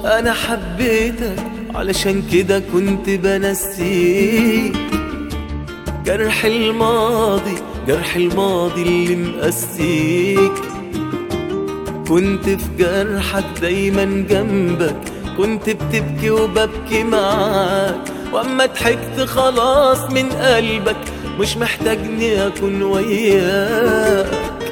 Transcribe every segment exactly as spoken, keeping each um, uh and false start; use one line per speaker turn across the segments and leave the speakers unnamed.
أنا حبيتك علشان كده كنت بنسيك جرح الماضي، جرح الماضي اللي مقسيك. كنت في جرحك دايما جنبك، كنت بتبكي وببكي معاك، واما ضحكت خلاص من قلبك مش محتاجني اكون وياك.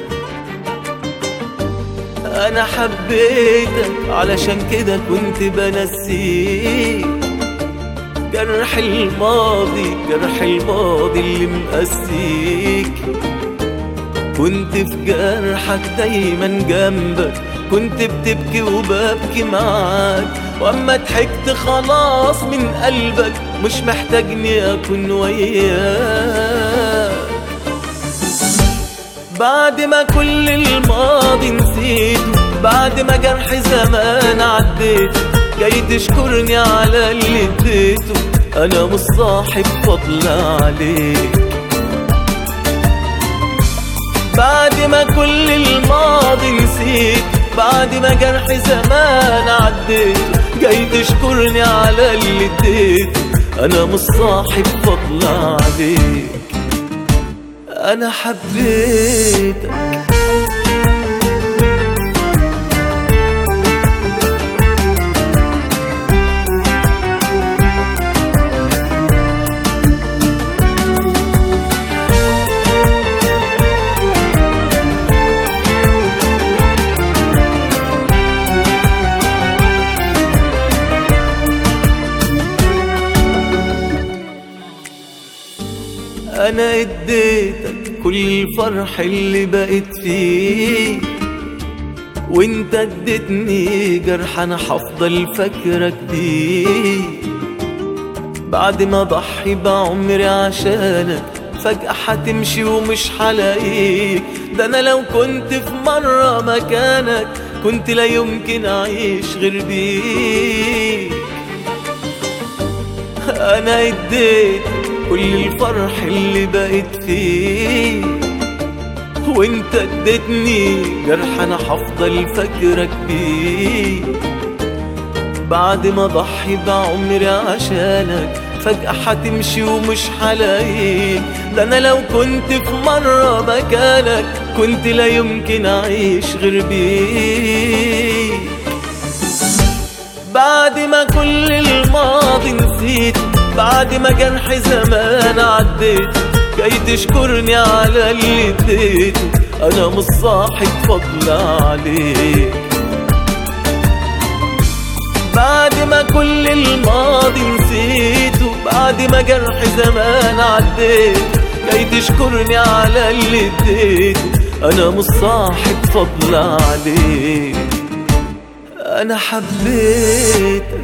انا حبيتك علشان كده كنت بنسيك جرح الماضي، جرح الماضي اللي مقسيك. كنت في جرحك دايما جنبك، كنت بتبكي وببكي معاك، واما ضحكت خلاص من قلبك مش محتاجني اكون وياك. بعد ما كل الماضي نسيته، بعد ما جرح زمان عديته، جاي تشكرني على اللي اديته، انا مش صاحب فضل عليك. بعد ما كل الماضي نسيت، بعد ما جرح زمان عديته، جاي تشكرني على اللي اديته، انا مش صاحب فضل عليك. انا حبيتك. أنا اديتك كل الفرح اللي بقيت فيه، وانت اديتني جرح انا هفضل فاكرك بيه. بعد ما اضحي بعمري عشانك فجأة هتمشي ومش هلاقيك. ده انا لو كنت في مرة مكانك كنت لا يمكن اعيش غير بيك. انا اديتك كل الفرح اللي بقيت فيه، وانت اديتني جرح انا هفضل فاكرك بيه. بعد ما اضحي بعمري عشانك فجأة هتمشي ومش هلاقيك. ده انا لو كنت في مرة مكانك كنت لا يمكن اعيش غير بيك. بعد ما كل الماضي نسيت، بعد ما جرح زمان عديت، جاي تشكرني على اللي اديته، انا مش صاحب فضل عليك. بعد ما كل الماضي نسيته، بعد ما جرح زمان عديت، جاي تشكرني على اللي اديته، انا مش صاحب فضل عليك. انا حبيتك.